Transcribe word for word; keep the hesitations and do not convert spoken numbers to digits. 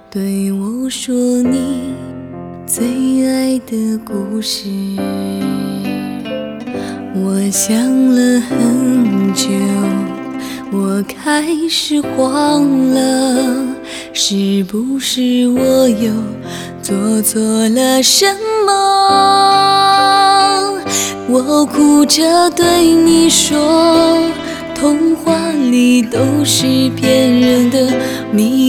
对我说你最爱的故事。我想了很久，我开始慌了，是不是我又做错了什么？我哭着对你说，童话里都是骗人的，迷